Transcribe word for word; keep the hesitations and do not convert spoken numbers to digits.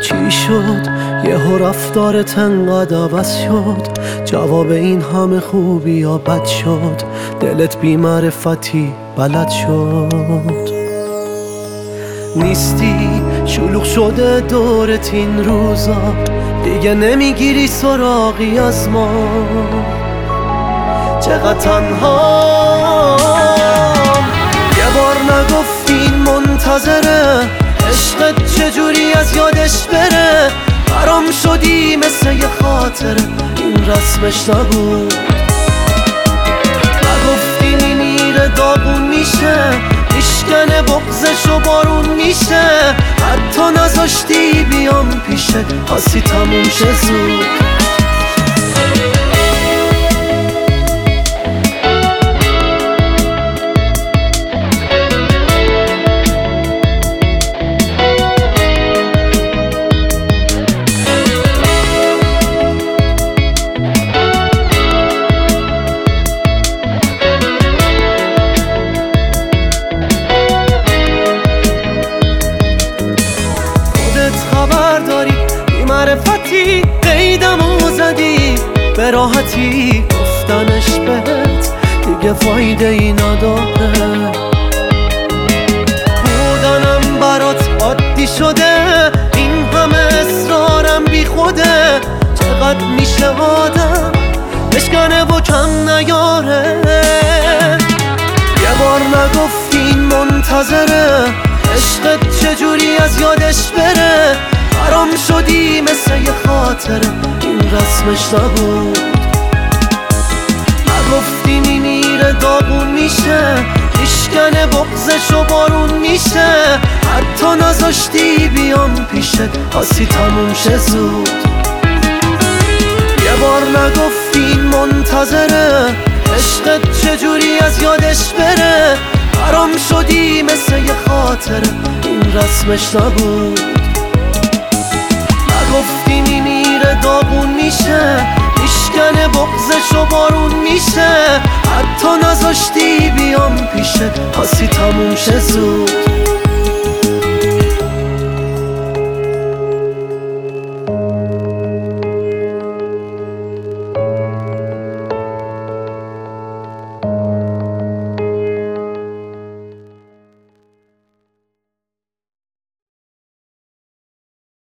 چی شد یهو رفتارت انقدر عوض شد؟ جواب این همه خوبی یا بد شد؟ دلت بی معرفتی بلد شد؟ نیستی شلوغ شده دورت این روزا، دیگه نمیگیری سراغی از ما. چقدر تنها یه بار نگفتین منتظره، عشقت چجوری از یادش بره؟ برام شدی مثل یه خاطره، این رسمش نبود. نگفتین این میره داغون میشه، میشکنه بغزش و بارون میشه. حتی نذاشتی بیام پیشه، خاصی تموم شه زود. معرفتی قیدمو زدی، به راحتی گفتنش بهت دیگه فایده ای نداره. بودنم برات عادی شده، این همه اصرارم بی خوده. چقدر میشه آدم بشکنه و کم نیاره؟ یه بار نگفتین منتظره، عشقت چجوری از یادش بره؟ برام شدی مثل یه خاطره، این رسمش نبود. نگفتیم این میره داغون میشه، میشکنه بغزش و بارون میشه. حتی نذاشتی بیام پیشه، خاصی تموم شه زود. یه بار نگفتین منتظره، عشقت چجوری از یادش بره؟ برام شدی مثل یه خاطره، این رسمش نبود. گفتیم این میره داغون میشه، میشکنه بغزش و بارون میشه. حتی نذاشتی بیام پیشه، خاصی تموم شه زود.